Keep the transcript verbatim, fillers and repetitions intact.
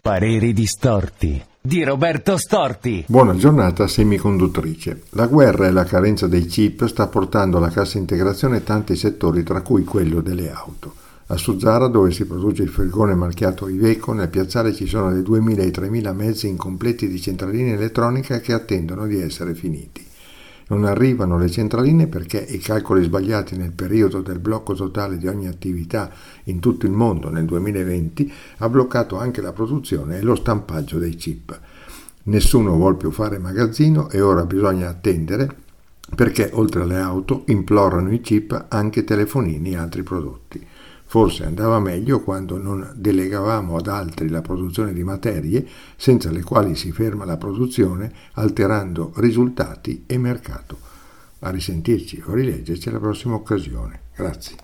Pareri distorti di Roberto Storti. Buona giornata semiconduttrice. La guerra e la carenza dei chip sta portando alla cassa integrazione tanti settori, tra cui quello delle auto. A Suzzara, dove si produce il furgone marchiato Iveco, nel piazzale ci sono le duemila e tremila mezzi incompleti di centraline elettroniche che attendono di essere finiti. Non arrivano le centraline perché i calcoli sbagliati nel periodo del blocco totale di ogni attività in tutto il mondo nel duemilaventi ha bloccato anche la produzione e lo stampaggio dei chip. Nessuno vuol più fare magazzino e ora bisogna attendere perché oltre alle auto implorano i chip anche telefonini e altri prodotti. Forse andava meglio quando non delegavamo ad altri la produzione di materie senza le quali si ferma la produzione, alterando risultati e mercato. A risentirci o rileggerci alla prossima occasione. Grazie.